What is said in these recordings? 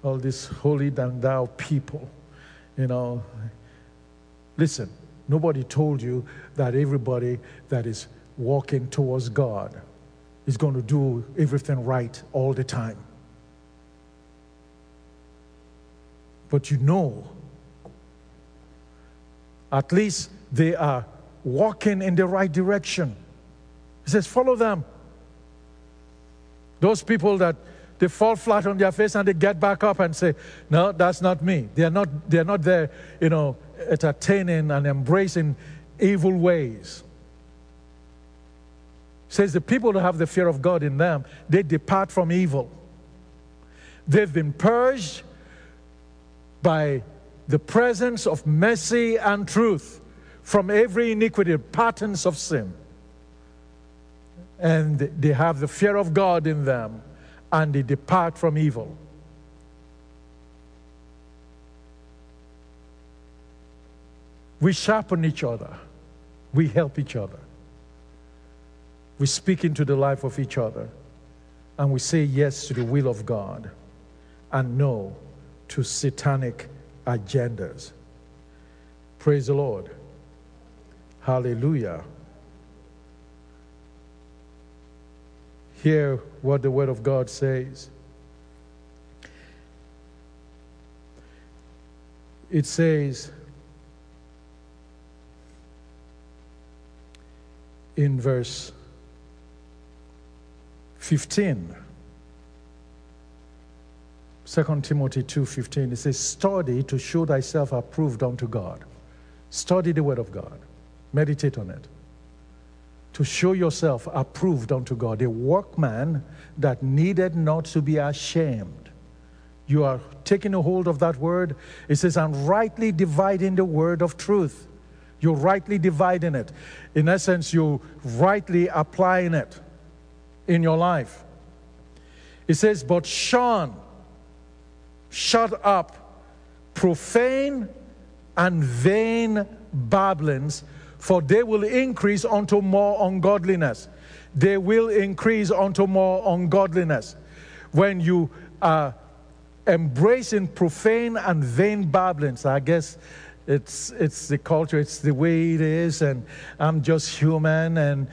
all these holy than thou people, Listen, nobody told you that everybody that is walking towards God is going to do everything right all the time. But at least they are walking in the right direction. He says, follow them. Those people that they fall flat on their face and they get back up and say, no, that's not me. They're not there, entertaining and embracing evil ways. He says the people that have the fear of God in them, they depart from evil. They've been purged by the presence of mercy and truth from every iniquity, patterns of sin. And they have the fear of God in them, and they depart from evil. We sharpen each other. We help each other. We speak into the life of each other. And we say yes to the will of God and no to satanic agendas. Praise the Lord. Hallelujah. Hear what the Word of God says. It says in verse 15, 2 Timothy 2:15, it says, study to show thyself approved unto God. Study the Word of God. Meditate on it. To show yourself approved unto God, a workman that needed not to be ashamed. You are taking a hold of that word. It says, and rightly dividing the word of truth. You're rightly dividing it. In essence, you're rightly applying it in your life. It says, but shun, shut up, profane and vain babblings, for they will increase unto more ungodliness. They will increase unto more ungodliness. When you are embracing profane and vain babblings, I guess it's the culture, it's the way it is, and I'm just human, and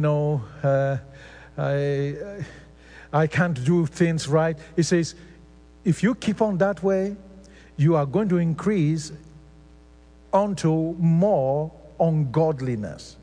I can't do things right. It says, if you keep on that way, you are going to increase unto more ungodliness.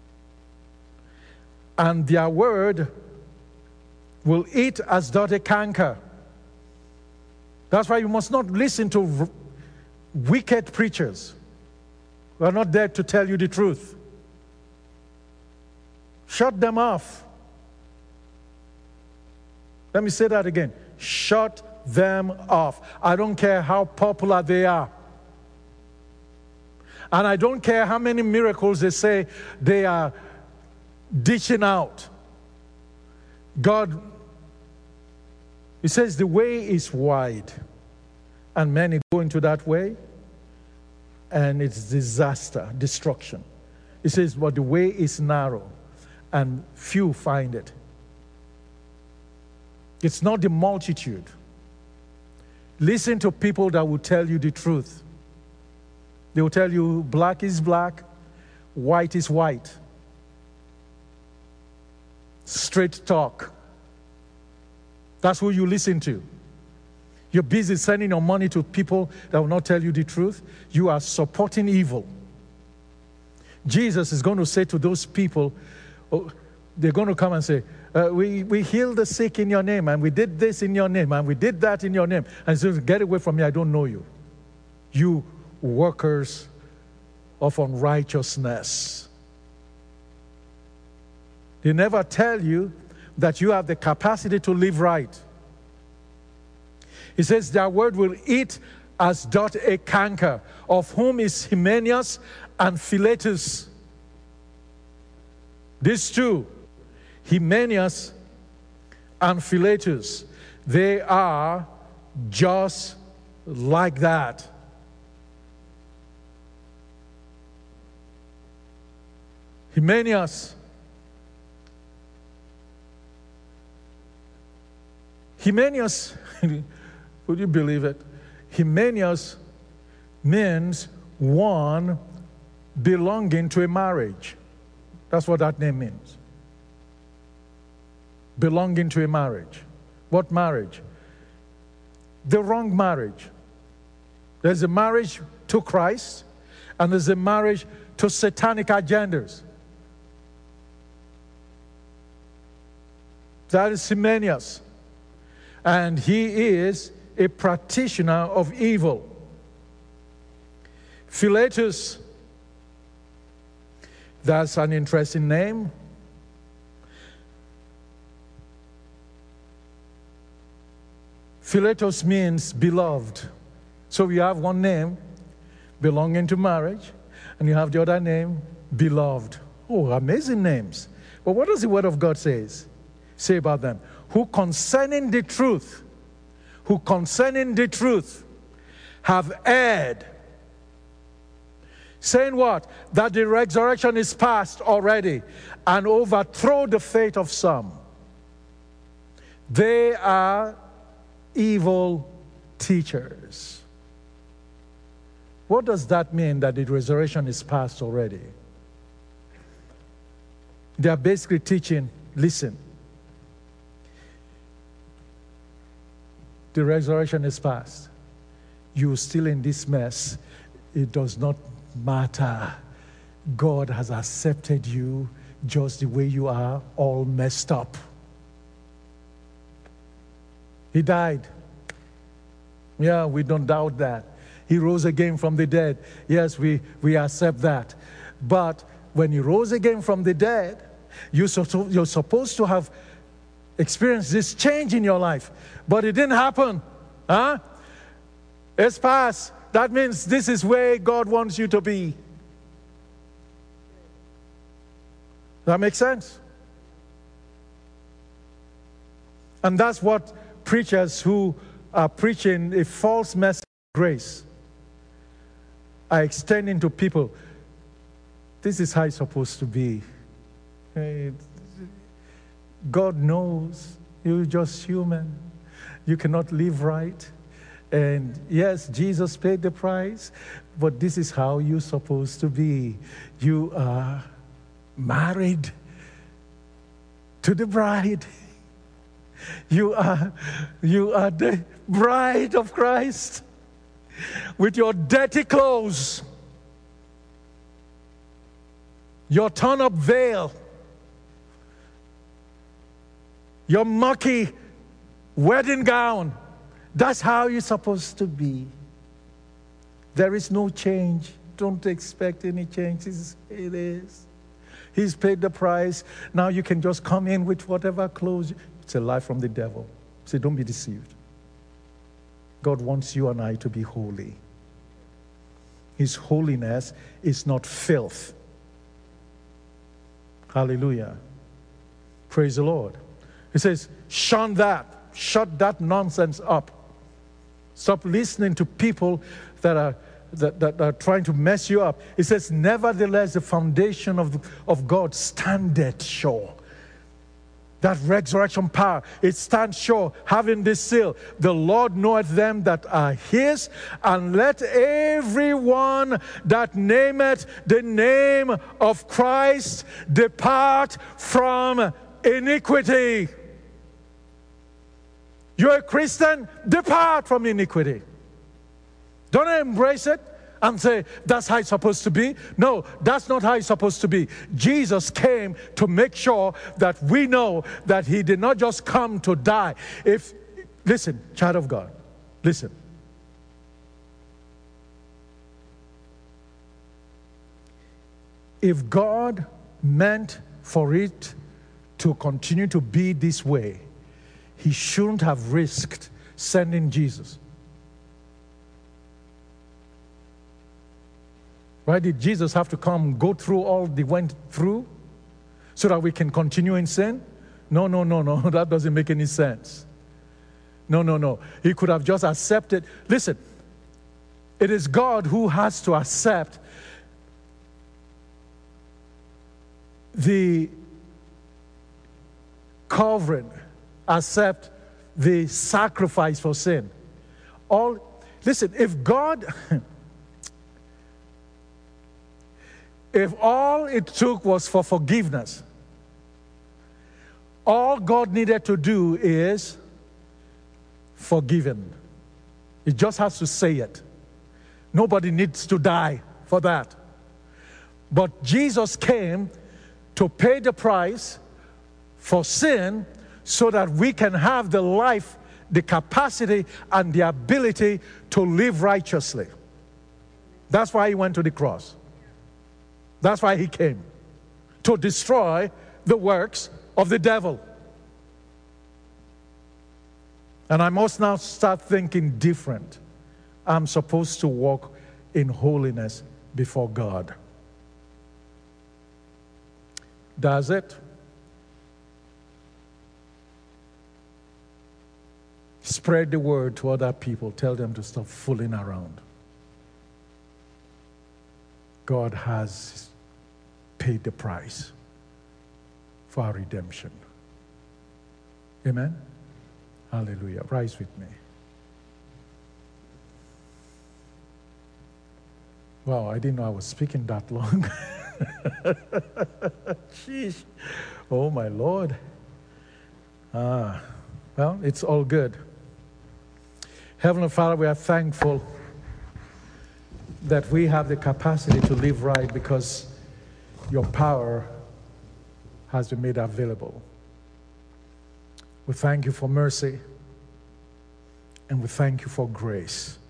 And their word will eat as doth a canker. That's why you must not listen to wicked preachers who are not there to tell you the truth. Shut them off. Let me say that again. Shut them off. I don't care how popular they are. And I don't care how many miracles they say they are dishing out. God, He says the way is wide, and many go into that way, and it's disaster, destruction. He says, but the way is narrow, and few find it. It's not the multitude. Listen to people that will tell you the truth. They will tell you black is black, white is white. Straight talk. That's who you listen to. You're busy sending your money to people that will not tell you the truth. You are supporting evil. Jesus is going to say to those people, they're going to come and say, we healed the sick in your name, and we did this in your name, and we did that in your name. And so get away from me, I don't know you. You workers of unrighteousness. They never tell you that you have the capacity to live right. He says, their word will eat as doth a canker, of whom is Hymenaeus and Philetus. These two, Hymenaeus and Philetus, they are just like that. Hymenaeus Would you believe it? Hymenius means one belonging to a marriage. That's what that name means. Belonging to a marriage. What marriage? The wrong marriage. There's a marriage to Christ, and there's a marriage to satanic agendas. That is Hymenius. And he is a practitioner of evil. Philetus, that's an interesting name. Philetus means beloved. So you have one name, belonging to marriage, and you have the other name, beloved. Oh, amazing names. But what does the Word of God say about them? Who concerning the truth have erred. Saying what? That the resurrection is past already, and overthrow the faith of some. They are evil teachers. What does that mean, that the resurrection is past already? They are basically teaching, listen, the resurrection is past. You're still in this mess. It does not matter. God has accepted you just the way you are, all messed up. He died. Yeah, we don't doubt that. He rose again from the dead. Yes, we accept that. But when he rose again from the dead, you're supposed to have experienced this change in your life. But it didn't happen. Huh? It's past. That means this is where God wants you to be. That makes sense? And that's what preachers who are preaching a false message of grace are extending to people. This is how it's supposed to be. God knows you're just human. You cannot live right. And yes, Jesus paid the price, but this is how you're supposed to be. You are married to the bride. You are the bride of Christ with your dirty clothes, your torn-up veil, your mucky wedding gown. That's how you're supposed to be. There is no change. Don't expect any change. It is. He's paid the price. Now you can just come in with whatever clothes. It's a lie from the devil. So don't be deceived. God wants you and I to be holy. His holiness is not filth. Hallelujah. Praise the Lord. He says, shun that. Shut that nonsense up. Stop listening to people that are trying to mess you up. It says, nevertheless, the foundation of God standeth sure. That resurrection power, it stands sure, having this seal. The Lord knoweth them that are his, and let everyone that nameth the name of Christ depart from iniquity. You're a Christian, depart from iniquity. Don't embrace it and say, that's how it's supposed to be. No, that's not how it's supposed to be. Jesus came to make sure that we know that he did not just come to die. Listen, child of God, listen. If God meant for it to continue to be this way, he shouldn't have risked sending Jesus. Why did Jesus have to come, go through all they went through so that we can continue in sin? No. That doesn't make any sense. No. He could have just accepted. Listen, it is God who has to accept the covering, accept the sacrifice for sin. Listen, if God, if all it took was for forgiveness, all God needed to do is forgiven. He just has to say it. Nobody needs to die for that. But Jesus came to pay the price for sin so that we can have the life, the capacity, and the ability to live righteously. That's why he went to the cross. That's why he came. To destroy the works of the devil. And I must now start thinking different. I'm supposed to walk in holiness before God. Does it? Spread the word to other people. Tell them to stop fooling around. God has paid the price for our redemption. Amen? Hallelujah. Rise with me. Wow, I didn't know I was speaking that long. Sheesh. Oh, my Lord. Well, it's all good. Heavenly Father, we are thankful that we have the capacity to live right because your power has been made available. We thank you for mercy, and we thank you for grace.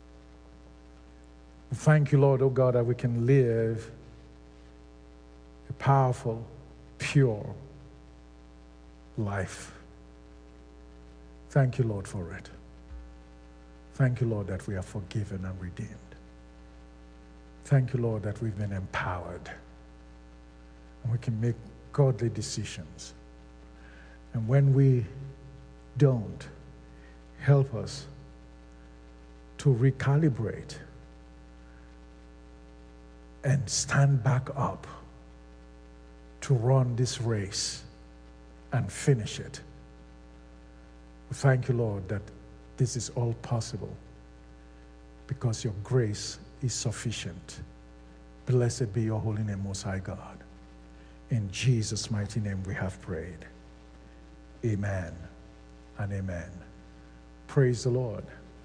We thank you, Lord, oh God, that we can live a powerful, pure life. Thank you, Lord, for it. Thank you, Lord, that we are forgiven and redeemed. Thank you, Lord, that we've been empowered and we can make godly decisions. And when we don't, help us to recalibrate and stand back up to run this race and finish it. We thank you, Lord, that this is all possible because your grace is sufficient. Blessed be your holy name, Most High God. In Jesus' mighty name we have prayed. Amen and amen. Praise the Lord.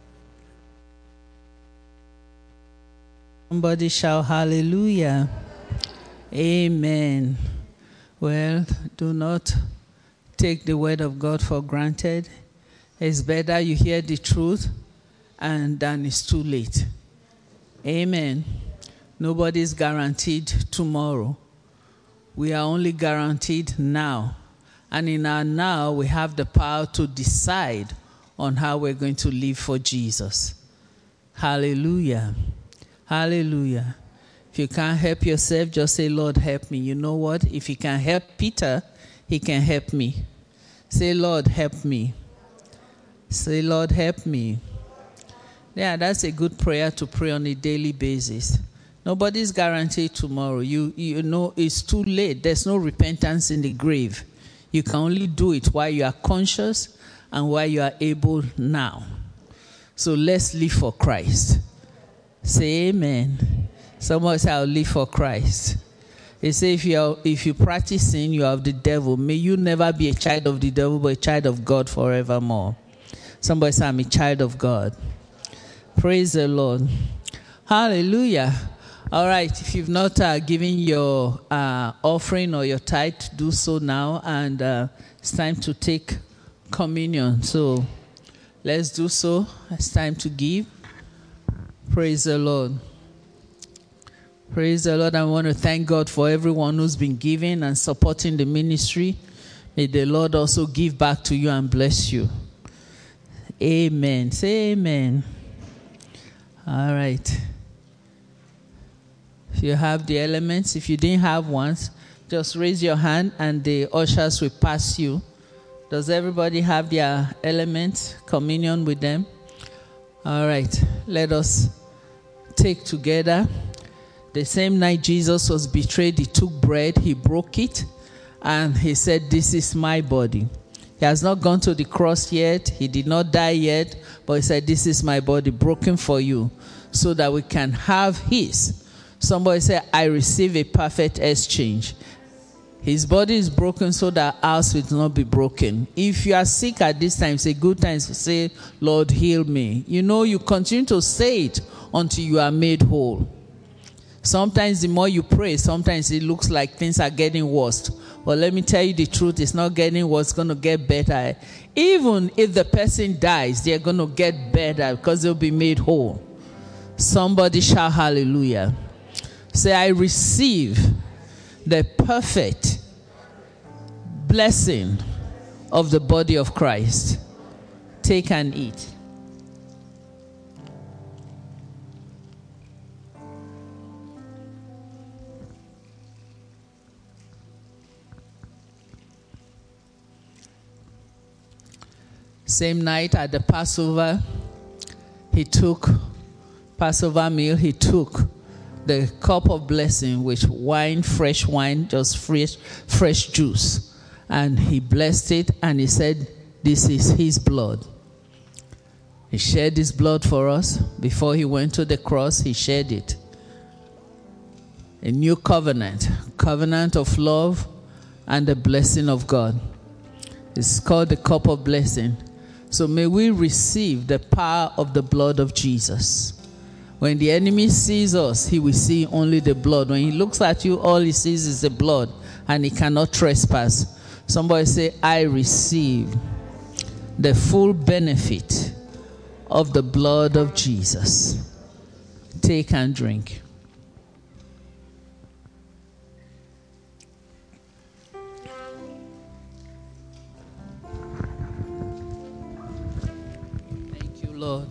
Somebody shout hallelujah. Amen. Well, do not take the word of God for granted. It's better you hear the truth and then it's too late. Amen. Nobody's guaranteed tomorrow. We are only guaranteed now. And in our now, we have the power to decide on how we're going to live for Jesus. Hallelujah. Hallelujah. If you can't help yourself, just say, Lord, help me. You know what? If he can help Peter, he can help me. Say, Lord, help me. Say, Lord, help me. Yeah, that's a good prayer to pray on a daily basis. Nobody's guaranteed tomorrow. You know it's too late. There's no repentance in the grave. You can only do it while you are conscious and while you are able now. So let's live for Christ. Say amen. Someone say, I'll live for Christ. They say if you practice sin, you are of the devil. May you never be a child of the devil, but a child of God forevermore. Somebody say, I'm a child of God. Praise the Lord. Hallelujah. All right, if you've not given your offering or your tithe, do so now. And it's time to take communion. So let's do so. It's time to give. Praise the Lord. Praise the Lord. I want to thank God for everyone who's been giving and supporting the ministry. May the Lord also give back to you and bless you. Amen. Say amen. All right. If you have the elements, if you didn't have ones, just raise your hand and the ushers will pass you. Does everybody have their elements, communion with them? All right. Let us take together. The same night Jesus was betrayed, he took bread, he broke it, and he said, this is my body. He has not gone to the cross yet. He did not die yet. But he said, this is my body broken for you so that we can have his. Somebody said, I receive a perfect exchange. His body is broken so that ours will not be broken. If you are sick at this time, it's a good time to say, Lord, heal me. You know, you continue to say it until you are made whole. Sometimes the more you pray, sometimes it looks like things are getting worse. But let me tell you the truth, it's not getting worse, it's going to get better. Even if the person dies, they're going to get better because they'll be made whole. Somebody shout hallelujah. Say, I receive the perfect blessing of the body of Christ. Take and eat. Same night at the Passover, he took Passover meal, he took the cup of blessing with wine, fresh wine, just fresh juice. And he blessed it and he said, this is his blood. He shed his blood for us. Before he went to the cross, he shed it. A new covenant of love and the blessing of God. It's called the cup of blessing. So may we receive the power of the blood of Jesus. When the enemy sees us, he will see only the blood. When he looks at you, all he sees is the blood, and he cannot trespass. Somebody say, I receive the full benefit of the blood of Jesus. Take and drink. Thank you, Lord.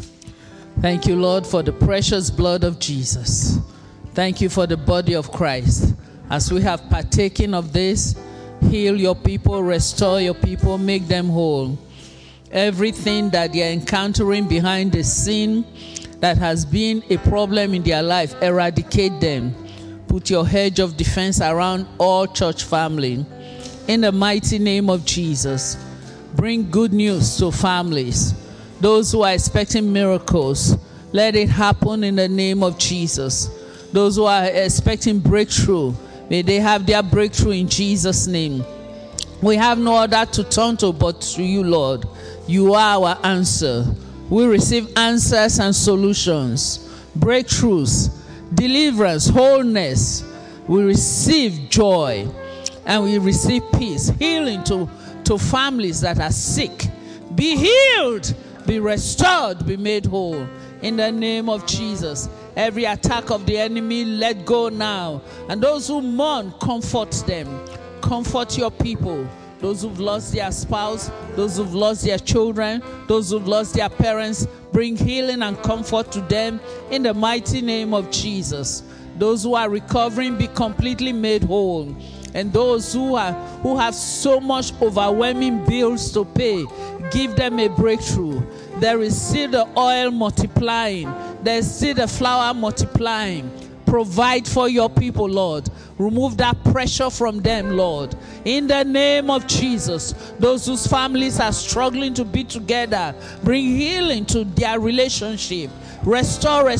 Thank you, Lord, for the precious blood of Jesus. Thank you for the body of Christ. As we have partaken of this, heal your people, restore your people, make them whole. Everything that they are encountering behind the scene that has been a problem in their life, eradicate them. Put your hedge of defense around all church family. In the mighty name of Jesus, bring good news to families. Those who are expecting miracles, let it happen in the name of Jesus. Those who are expecting breakthrough, may they have their breakthrough in Jesus' name. We have no other to turn to but to you, Lord. You are our answer. We receive answers and solutions, breakthroughs, deliverance, wholeness. We receive joy and we receive peace, healing to families that are sick. Be healed. Be restored, be made whole. In the name of Jesus, every attack of the enemy, let go now. And those who mourn, comfort them. Comfort your people. Those who've lost their spouse, those who've lost their children, those who've lost their parents, bring healing and comfort to them in the mighty name of Jesus. Those who are recovering, be completely made whole. And those who have so much overwhelming bills to pay, give them a breakthrough. There is still the oil multiplying. There is still the flour multiplying. Provide for your people, Lord. Remove that pressure from them, Lord. In the name of Jesus, those whose families are struggling to be together, bring healing to their relationship. Restore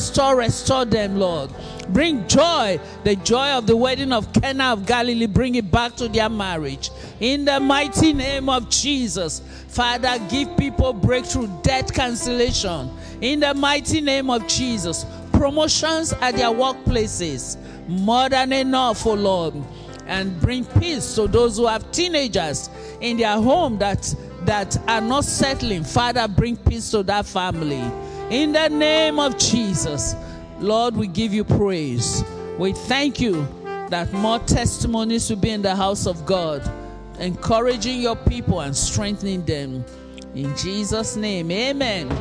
them, Lord. Bring joy, the joy of the wedding of Cana of Galilee, bring it back to their marriage. In the mighty name of Jesus, Father, give people breakthrough, debt cancellation. In the mighty name of Jesus, promotions at their workplaces, more than enough, oh Lord. And bring peace to those who have teenagers in their home that are not settling. Father, bring peace to that family. In the name of Jesus, Lord, we give you praise. We thank you that more testimonies will be in the house of God, encouraging your people and strengthening them. In Jesus' name, amen.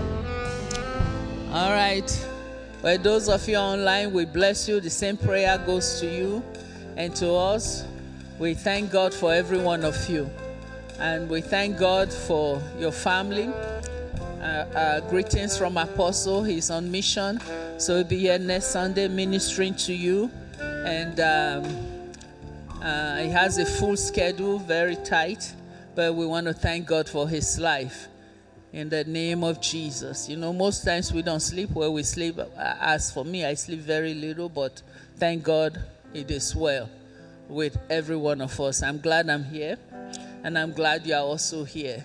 All right. Well, those of you online, we bless you. The same prayer goes to you and to us. We thank God for every one of you. And we thank God for your family. Greetings from Apostle. He's on mission, so he'll be here next Sunday ministering to you. And he has a full schedule, very tight, but we want to thank God for his life. In the name of Jesus. You know, most times we don't sleep where we sleep. As for me, I sleep very little, but thank God it is well with every one of us. I'm glad I'm here, and I'm glad you are also here.